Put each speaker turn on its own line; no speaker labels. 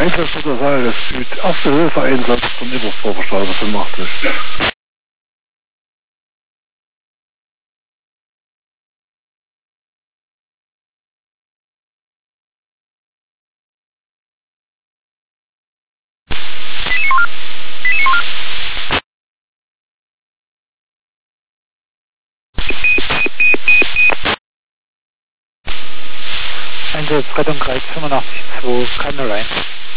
Einsatzgruppe Saalres Süd, Erste Hilfe Einsatz von Ebersdorfer 85.
Einsatz Rettung Kreis 85-2, keine rein.